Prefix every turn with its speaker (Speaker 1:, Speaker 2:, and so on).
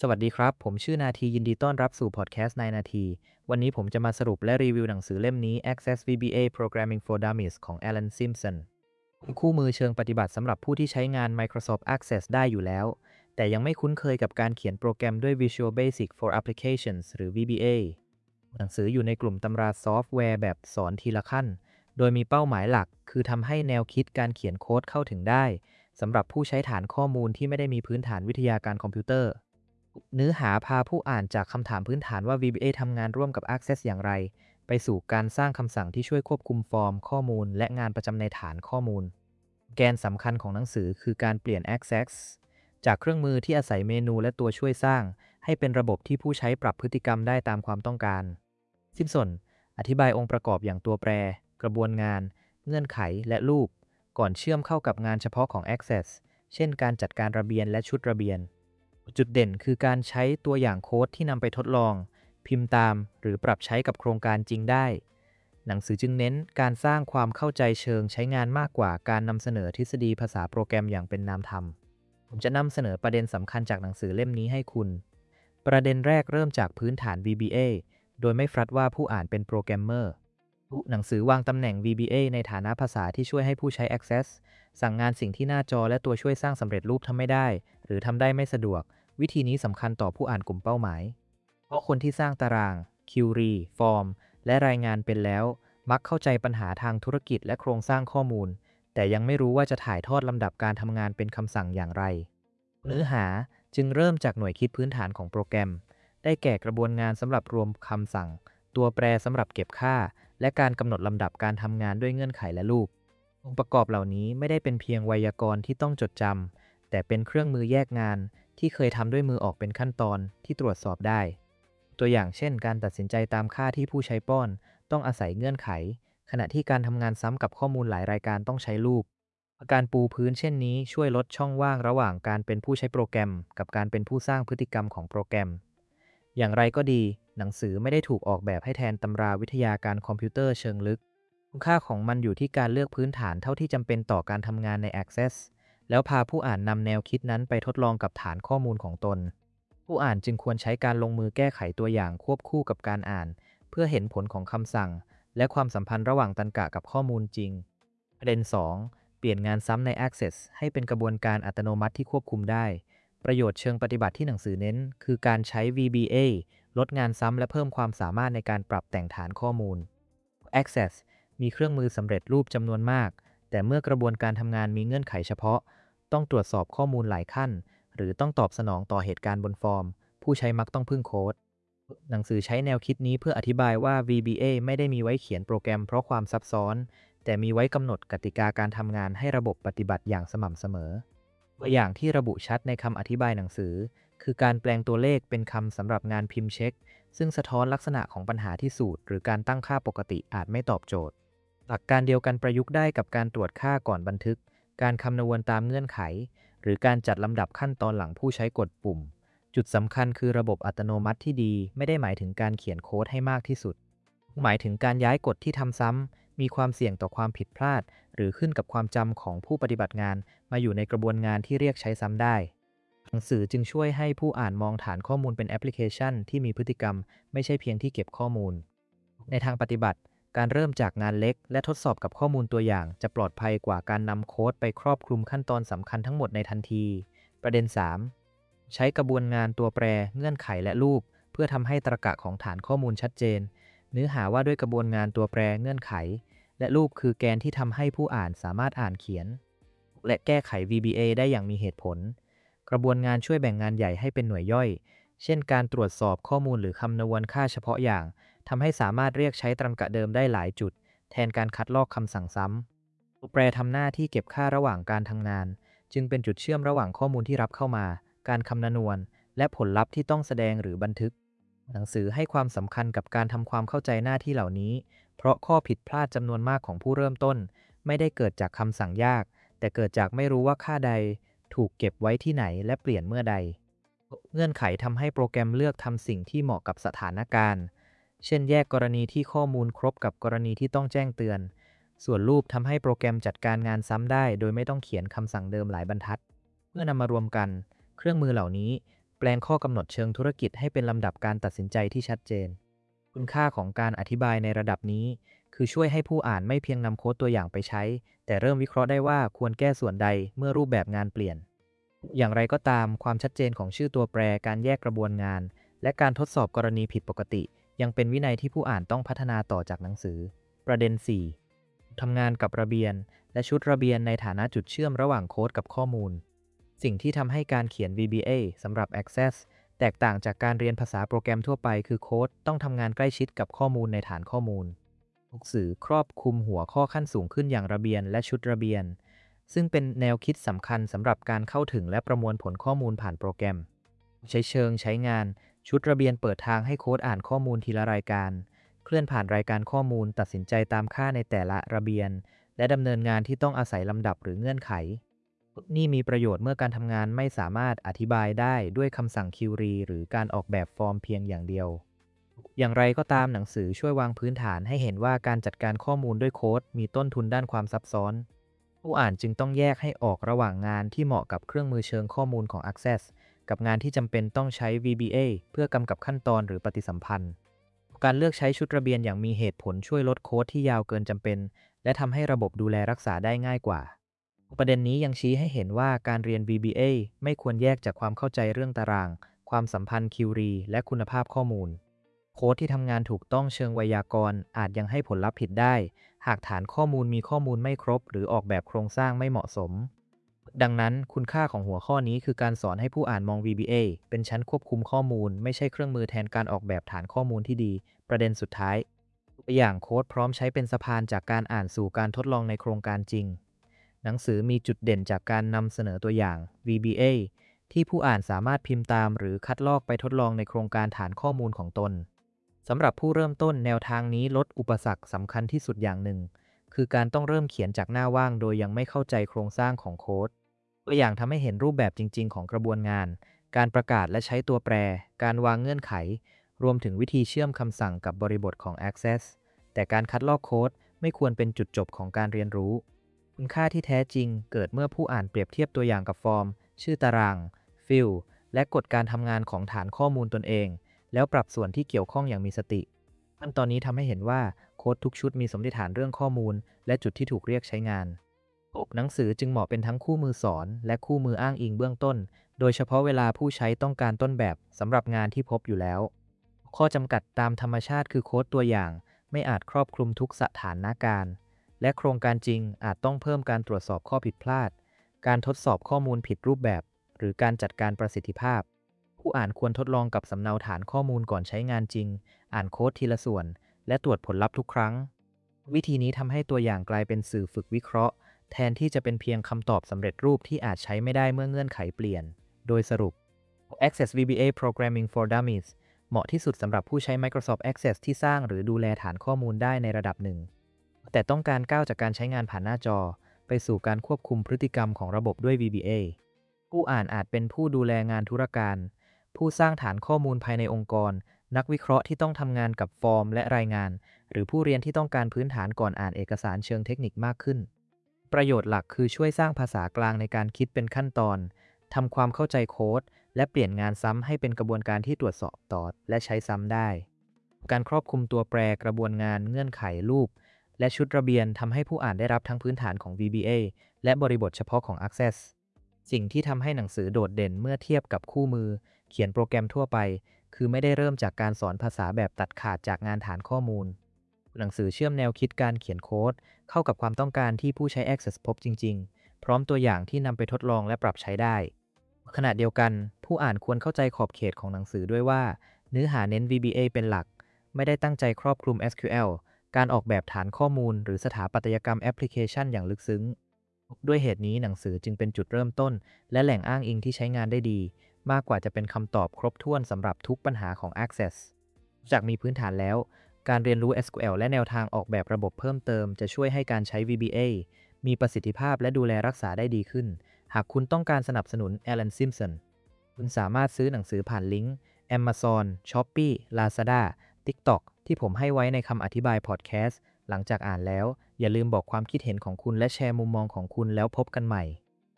Speaker 1: สวัสดีครับ ผมชื่อนาทียินดีต้อนรับสู่พอดแคสต์นายนาที วันนี้ผมจะมาสรุปและรีวิวหนังสือเล่มนี้ Access VBA Programming for Dummies ของ Alan Simpson คู่มือเชิงปฏิบัติสำหรับผู้ที่ใช้งาน Microsoft Access ได้อยู่แล้ว แต่ยังไม่คุ้นเคยกับการเขียนโปรแกรมด้วย Visual Basic for Applications หรือ VBA หนังสืออยู่ในกลุ่มตำราซอฟต์แวร์แบบสอนทีละขั้น โดยมีเป้าหมายหลักคือทำให้แนวคิดการเขียนโค้ดเข้าถึงได้สำหรับผู้ใช้ฐานข้อมูลที่ไม่ได้มีพื้นฐานวิทยาการคอมพิวเตอร์ เนื้อหาพาผู้อ่านจากคำถามพื้นฐานว่า VBA ทำงานร่วมกับ Access อย่างไร ไปสู่การสร้างคำสั่งที่ช่วยควบคุมฟอร์มข้อมูลและงานประจำในฐานข้อมูล แกนสำคัญของหนังสือคือการเปลี่ยน Access จากเครื่องมือที่อาศัยเมนูและตัวช่วยสร้าง ให้เป็นระบบที่ผู้ใช้ปรับพฤติกรรมได้ตามความต้องการซิมสันอธิบายองค์ประกอบอย่างตัวแปร กระบวนงาน เงื่อนไข และรูป ก่อนเชื่อมเข้ากับงานเฉพาะของ Access เช่นการจัดการระเบียนและชุดระเบียน จุดเด่นคือการใช้ตัวอย่างโค้ดที่นำไปทดลอง พิมพ์ตาม หรือปรับใช้กับโครงการจริงได้ หนังสือจึงเน้นการสร้างความเข้าใจเชิงใช้งานมากกว่าการนำเสนอทฤษฎีภาษาโปรแกรมอย่างเป็นนามธรรม ผมจะนำเสนอประเด็นสำคัญจากหนังสือเล่มนี้ให้คุณ ประเด็นแรกเริ่มจากพื้นฐาน VBA โดยไม่ฟรัดว่าผู้อ่านเป็นโปรแกรมเมอร์ หนังสือวางตำแหน่ง VBA ในฐานะภาษาที่ช่วยให้ผู้ใช้ Access สั่งงานสิ่งที่หน้าจอและตัวช่วยสร้างสำเร็จรูปทำไม่ได้ หรือทำได้ไม่สะดวก วิธีนี้สำคัญต่อผู้อ่านกลุ่มเป้าหมาย เพราะคนที่สร้างตาราง Query ฟอร์ม และรายงานเป็นแล้ว มักเข้าใจปัญหาทางธุรกิจและโครงสร้างข้อมูล แต่ยังไม่รู้ว่าจะถ่ายทอดลำดับการทำงานเป็นคำสั่งอย่างไร เนื้อหาจึงเริ่มจากหน่วยคิดพื้นฐานของโปรแกรม ได้แก่กระบวนงานสำหรับรวมคำสั่ง ตัวแปรสำหรับเก็บค่า และการกำหนดลำดับการทำงานด้วยเงื่อนไขและรูป องค์ประกอบเหล่านี้ไม่ได้เป็นเพียงไวยากรณ์ที่ต้องจดจำ แต่เป็นเครื่องมือแยกงานที่เคยทำด้วยมือออกเป็นขั้นตอนที่ตรวจสอบได้ ตัวอย่างเช่นการตัดสินใจตามค่าที่ผู้ใช้ป้อนต้องอาศัยเงื่อนไข ขณะที่การทำงานซ้ำกับข้อมูลหลายรายการต้องใช้รูป การปูพื้นเช่นนี้ช่วยลดช่องว่างระหว่างการเป็นผู้ใช้โปรแกรมกับการเป็นผู้สร้างพฤติกรรมของโปรแกรม อย่างไรก็ดี หนังสือไม่ได้ถูกออกแบบให้แทนตำราวิทยาการคอมพิวเตอร์เชิงลึก คุณค่าของมันอยู่ที่การเลือกพื้นฐานเท่าที่จำเป็นต่อการทำงานใน Access แล้วพาผู้อ่านนำแนวคิดนั้นไปทดลองกับฐานข้อมูลของตน ผู้อ่านจึงควรใช้การลงมือแก้ไขตัวอย่างควบคู่กับการอ่าน เพื่อเห็นผลของคำสั่ง และความสัมพันธ์ระหว่างตรรกะกับข้อมูลจริง ประเด็น 2 เปลี่ยนงานซ้ำใน Access ให้เป็นกระบวนการอัตโนมัติที่ควบคุมได้ ประโยชน์เชิงปฏิบัติที่หนังสือเน้น คือการใช้ VBA ลดงานซ้ำและเพิ่มความสามารถในการปรับแต่งฐานข้อมูล Access มีเครื่องมือสำเร็จรูปจำนวนมาก แต่เมื่อกระบวนการทำงานมีเงื่อนไขเฉพาะ ต้องตรวจสอบข้อมูลหลายขั้น หรือต้องตอบสนองต่อเหตุการณ์บนฟอร์ม ผู้ใช้มักต้องพึ่งโค้ด หนังสือใช้แนวคิดนี้เพื่ออธิบายว่า VBA ไม่ได้มีไว้เขียนโปรแกรมเพราะความซับซ้อน แต่มีไว้กำหนดกติกาการทำงานให้ระบบปฏิบัติอย่างสม่ำเสมอ ตัวอย่างที่ระบุชัดในคำอธิบายหนังสือ คือการแปลงตัวเลขเป็นคำสำหรับงานพิมพ์เช็ค ซึ่งสะท้อนลักษณะของปัญหาที่สูตรหรือการตั้งค่าปกติอาจไม่ตอบโจทย์ หลักการเดียวกันประยุกต์ได้กับการตรวจค่าก่อนบันทึก การคำนวณตามเงื่อนไข หรือการจัดลำดับขั้นตอนหลังผู้ใช้กดปุ่ม จุดสำคัญคือระบบอัตโนมัติที่ดีไม่ได้หมายถึงการเขียนโค้ดให้มากที่สุด หมายถึงการย้ายกฎที่ทำซ้ำมีความเสี่ยงต่อความผิดพลาด หรือขึ้นกับความจำของผู้ปฏิบัติงานมาอยู่ในกระบวนงานที่เรียกใช้ซ้ำได้ หนังสือจึงช่วยให้ผู้อ่านมองฐานข้อมูลเป็นแอปพลิเคชันที่มีพฤติกรรมไม่ใช่เพียงที่เก็บข้อมูล ในทางปฏิบัติ การเริ่มจากงานเล็กและทดสอบกับข้อมูลตัวอย่างจะปลอดภัยกว่าการนำโค้ดไปครอบคลุมขั้นตอนสำคัญทั้งหมดในทันที ประเด็น 3 ใช้กระบวนงานตัวแปร เงื่อนไขและรูป เพื่อทำให้ตรรกะของฐานข้อมูลชัดเจน เนื้อหาว่าด้วยกระบวนงานตัวแปร เงื่อนไข และรูปคือแกนที่ทำให้ผู้อ่านสามารถอ่านเขียน และแก้ไข VBA ได้อย่างมีเหตุผล กระบวนงานช่วยแบ่งงานใหญ่ให้เป็นหน่วยย่อย เช่นการตรวจสอบข้อมูลหรือคำนวณค่าเฉพาะอย่าง ทำให้สามารถเรียกใช้ตรรกะเดิมได้หลายจุด แทนการคัดลอกคำสั่งซ้ำ ตัวแปรทำหน้าที่เก็บค่าระหว่างการทำงาน จึงเป็นจุดเชื่อมระหว่างข้อมูลที่รับเข้ามา การคำนวณ และผลลัพธ์ที่ต้องแสดงหรือบันทึก หนังสือให้ความสำคัญกับการทำความเข้าใจหน้าที่เหล่านี้ เพราะข้อผิดพลาดจำนวนมากของผู้เริ่มต้น ไม่ได้เกิดจากคำสั่งยาก แต่เกิดจากไม่รู้ว่าค่าใดถูกเก็บไว้ที่ไหนและเปลี่ยนเมื่อใด เงื่อนไขทำให้โปรแกรมเลือกทำสิ่งที่เหมาะกับสถานการณ์ เช่นแยกกรณีที่ข้อมูลครบกับกรณีที่ต้องแจ้งเตือน ส่วนรูปทำให้โปรแกรมจัดการงานซ้ำได้โดยไม่ต้องเขียนคำสั่งเดิมหลายบรรทัด เมื่อนำมารวมกัน เครื่องมือเหล่านี้เปปลงข้อกำหนดเชิงธุรกิจให้เป็นลำดับการตัดสินใจที่ชัดเจนคุณค่าของการอธิบายในระดับนี้คือช่วยให้ผู้อ่านไม่เพียงนำโค้ดตัวอย่างไปใช้แต่เริ่มวิเคราะห์ได้ว่าควรแก้ส่วนใดเมื่อรูปแบบงานเปลี่ยนอย่างไรก็ตามความชัดเจนของชื่อตัวแปรการแยกกระบวนงานและการทดสอบกรณีผิดปกติยังเป็นวินัยที่ผู้อ่านต้องพัฒนาต่อจากหนังสือประเด็น 4. ทำงานกับระเบียนและชุดระเบียนในฐานะจุดเชื่อมระหว่างโค้ดกับข้อมูลสิ่งที่ทำให้การเขียน VBA สำหรับ Access แตกต่างจากการเรียนภาษาโปรแกรมทั่วไปคือโค้ดต้องทำงานใกล้ชิดกับข้อมูลในฐานข้อมูลหนังสือครอบคลุมหัวข้อขั้นสูงขึ้นอย่างระเบียนและชุดระเบียนซึ่งเป็นแนวคิดสำคัญสำหรับการเข้าถึงและประมวลผลข้อมูลผ่านโปรแกรมใช้เชิงใช้งานชุดระเบียนเปิดทางให้โค้ดอ่านข้อมูลทีละรายการเคลื่อนผ่านรายการข้อมูลตัดสินใจตามค่าในแต่ละระเบียนและดำเนินงานที่ต้องอาศัยลำดับหรือเงื่อนไขนี่มีประโยชน์เมื่อการทำงานไม่สามารถอธิบายได้ด้วยคำสั่งคิวรีหรือการออกแบบฟอร์มเพียงอย่างเดียวอย่างไรก็ตามหนังสือช่วยวางพื้นฐานให้เห็นว่าการจัดการข้อมูลด้วยโค้ดมีต้นทุนด้านความซับซ้อนผู้อ่านจึงต้องแยกให้ออกระหว่างงานที่เหมาะกับเครื่องมือเชิงข้อมูลของ Access กับงานที่จำเป็นต้องใช้ VBA เพื่อกำกับขั้นตอนหรือปฏิสัมพันธ์การเลือกใช้ชุดระเบียนอย่างมีเหตุผลช่วยลดโค้ดที่ยาวเกินจำเป็นและทำให้ระบบดูแลรักษาได้ง่ายกว่าประเด็นนี้ยังชี้ให้เห็นว่าการเรียน VBA ไม่ควรแยกจากความเข้าใจเรื่องตารางความสัมพันธ์คิวรีและคุณภาพข้อมูลโค้ดที่ทำงานถูกต้องเชิงไวยากรณ์อาจยังให้ผลลัพธ์ผิดได้หากฐานข้อมูลมีข้อมูลไม่ครบหรือออกแบบโครงสร้างไม่เหมาะสมดังนั้นคุณค่าของหัวข้อนี้คือการสอนให้ผู้อ่านมอง VBA เป็นชั้นควบคุมข้อมูลไม่ใช่เครื่องมือแทนการออกแบบฐานข้อมูลที่ดีประเด็นสุดท้ายตัวอย่างโค้ดพร้อมใช้เป็นสะพานจากการอ่านสู่การทดลองในโครงการจริงหนังสือมีจุดเด่นจากการนำเสนอตัวอย่าง VBA ที่ผู้อ่านสามารถพิมพ์ตามหรือคัดลอกไปทดลองในโครงการฐานข้อมูลของตนสำหรับผู้เริ่มต้นแนวทางนี้ลดอุปสรรคสำคัญที่สุดอย่างหนึ่งคือการต้องเริ่มเขียนจากหน้าว่างโดยยังไม่เข้าใจโครงสร้างของโค้ดตัวอย่างทำให้เห็นรูปแบบจริงๆของกระบวนงานการประกาศและใช้ตัวแปรการวางเงื่อนไขรวมถึงวิธีเชื่อมคำสั่งกับบริบทของ Access แต่การคัดลอกโค้ดไม่ควรเป็นจุดจบของการเรียนรู้คุณค่าที่แท้จริงเกิดเมื่อผู้อ่านเปรียบเทียบตัวอย่างกับฟอร์มชื่อตารางฟิลและกฎการทำงานของฐานข้อมูลตนเองแล้วปรับส่วนที่เกี่ยวข้องอย่างมีสติขั้นตอนนี้ทำให้เห็นว่าโค้ดทุกชุดมีสมมติฐานเรื่องข้อมูลและจุดที่ถูกเรียกใช้งานหนังสือจึงเหมาะเป็นทั้งคู่มือสอนและคู่มืออ้างอิงเบื้องต้นโดยเฉพาะเวลาผู้ใช้ต้องการต้นแบบสำหรับงานที่พบอยู่แล้วข้อจำกัดตามธรรมชาติคือโค้ดตัวอย่างไม่อาจครอบคลุมทุกสถานการณ์และโครงการจริงอาจต้องเพิ่มการตรวจสอบข้อผิดพลาดการทดสอบข้อมูลผิดรูปแบบหรือการจัดการประสิทธิภาพผู้อ่านควรทดลองกับสำเนาฐานข้อมูลก่อนใช้งานจริงอ่านโค้ดทีละส่วนและตรวจผลลัพธ์ทุกครั้งวิธีนี้ทำให้ตัวอย่างกลายเป็นสื่อฝึกวิเคราะห์แทนที่จะเป็นเพียงคำตอบสำเร็จรูปที่อาจใช้ไม่ได้เมื่อเงื่อนไขเปลี่ยนโดยสรุป Access VBA Programming for Dummies เหมาะที่สุดสำหรับผู้ใช้ Microsoft Access ที่สร้างหรือดูแลฐานข้อมูลได้ในระดับหนึ่งแต่ต้องการก้าวจากการใช้งานผ่านหน้าจอไปสู่การควบคุมพฤติกรรมของระบบด้วย VBA ผู้อ่านอาจเป็นผู้ดูแลงานธุรการผู้สร้างฐานข้อมูลภายในองค์กรนักวิเคราะห์ที่ต้องทำงานกับฟอร์มและรายงานหรือผู้เรียนที่ต้องการพื้นฐานก่อนอ่านเอกสารเชิงเทคนิคมากขึ้นประโยชน์หลักคือช่วยสร้างภาษากลางในการคิดเป็นขั้นตอนทำความเข้าใจโค้ดและเปลี่ยนงานซ้ำให้เป็นกระบวนการที่ตรวจสอบต่อและใช้ซ้ำได้การครอบคลุมตัวแปรกระบวนงานเงื่อนไขรูปและชุดระเบียนทำให้ผู้อ่านได้รับทั้งพื้นฐานของ VBA และบริบทเฉพาะของ Access สิ่งที่ทำให้หนังสือโดดเด่นเมื่อเทียบกับคู่มือเขียนโปรแกรมทั่วไปคือไม่ได้เริ่มจากการสอนภาษาแบบตัดขาดจากงานฐานข้อมูลหนังสือเชื่อมแนวคิดการเขียนโค้ดเข้ากับความต้องการที่ผู้ใช้ Access พบจริงๆพร้อมตัวอย่างที่นำไปทดลองและปรับใช้ได้ขณะเดียวกันผู้อ่านควรเข้าใจขอบเขตของหนังสือด้วยว่าเนื้อหาเน้น VBA เป็นหลักไม่ได้ตั้งใจครอบคลุม SQL การออกแบบฐานข้อมูลหรือสถาปัตยกรรมแอปพลิเคชันอย่างลึกซึ้งด้วยเหตุนี้หนังสือจึงเป็นจุดเริ่มต้นและแหล่งอ้างอิงที่ใช้งานได้ดีมากกว่าจะเป็นคำตอบครบถ้วนสำหรับทุกปัญหาของ Access จากมีพื้นฐานแล้วการเรียนรู้ SQL และแนวทางออกแบบระบบเพิ่มเติมจะช่วยให้การใช้ VBA มีประสิทธิภาพและดูแลรักษาได้ดีขึ้นหากคุณต้องการสนับสนุน Alan Simpson คุณสามารถซื้อหนังสือผ่านลิงก์ Amazon, Shopee, Lazada, TikTok ที่ผมให้ไว้ในคำอธิบายพอดแคสต์หลังจากอ่านแล้วอย่าลืมบอกความคิดเห็นของคุณและแชร์มุมมองของคุณแล้วพบกันใหม่